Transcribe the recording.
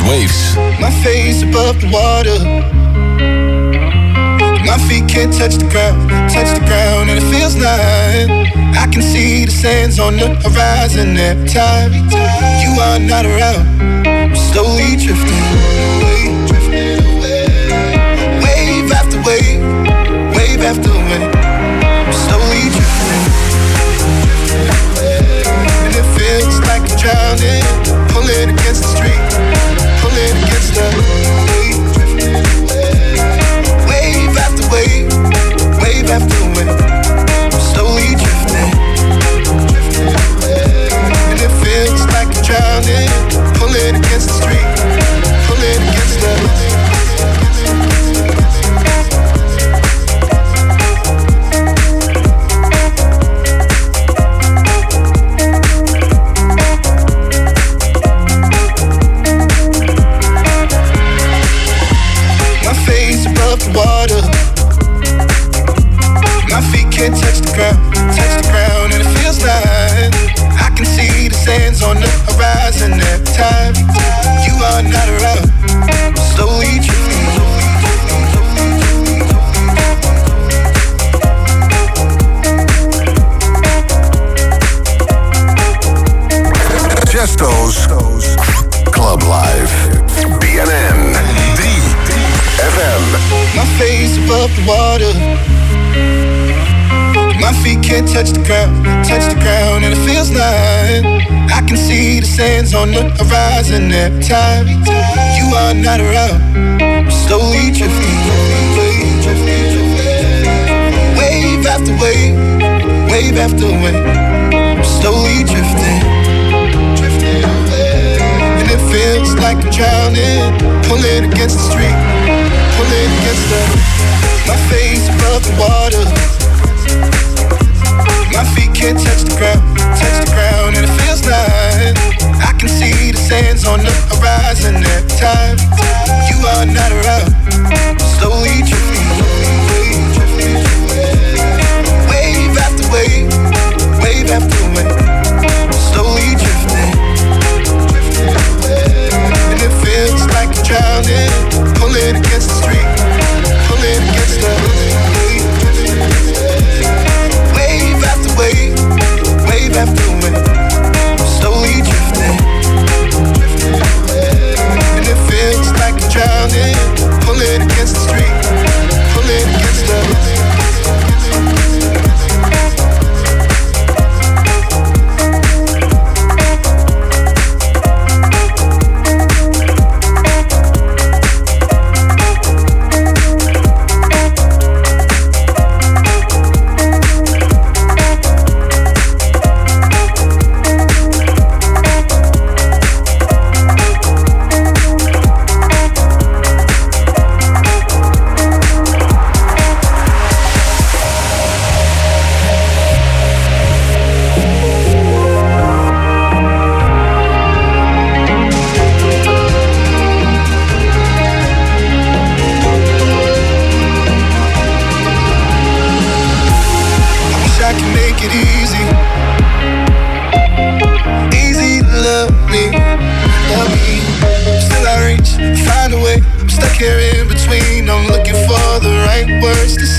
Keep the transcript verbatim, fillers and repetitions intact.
Waves. My face above the water. My feet can't touch the ground, touch the ground, and it feels like I can see the sands on the horizon every time you are not around. I'm slowly drifting away, drifting away. Wave after wave, wave after wave. I'm slowly drifting, drifting away. And it feels like I'm drowning, pulling against the street, pulling against the wave, drifting away. Wave after wave, wave after wave. I'm slowly drifting, drifting away. And it feels like I'm drowning, pulling against the street, pulling against the water. My feet can't touch the ground, touch the ground, and it feels like I can see the sands on the horizon every time you are not around. Slowly drifting, Chesto's Club Live B N N drie F M. my face above the water. My feet can't touch the ground, touch the ground, and it feels like I can see the sands on the horizon every time you are not around. I'm slowly drifting, wave, drifting, wave after wave, wave after wave. I'm slowly drifting, drifting away, and it feels like I'm drowning, pulling against the street, pulling against the. My face above the water. My feet can't touch the ground, touch the ground, and it feels like I can see the sands on the horizon every time you are not around. Slowly drifting, wave, drifting, wave after wave, wave after wave. Slowly drifting, drifting away, and it feels like I'm drowning, pulling against the street, pulling against the wave, drifting away. Wave after wave, wave after wave. Slowly drifting, drifting away, and it feels like I'm drowning, pulling against the street, pulling against the. Here in between, I'm looking for the right words to say.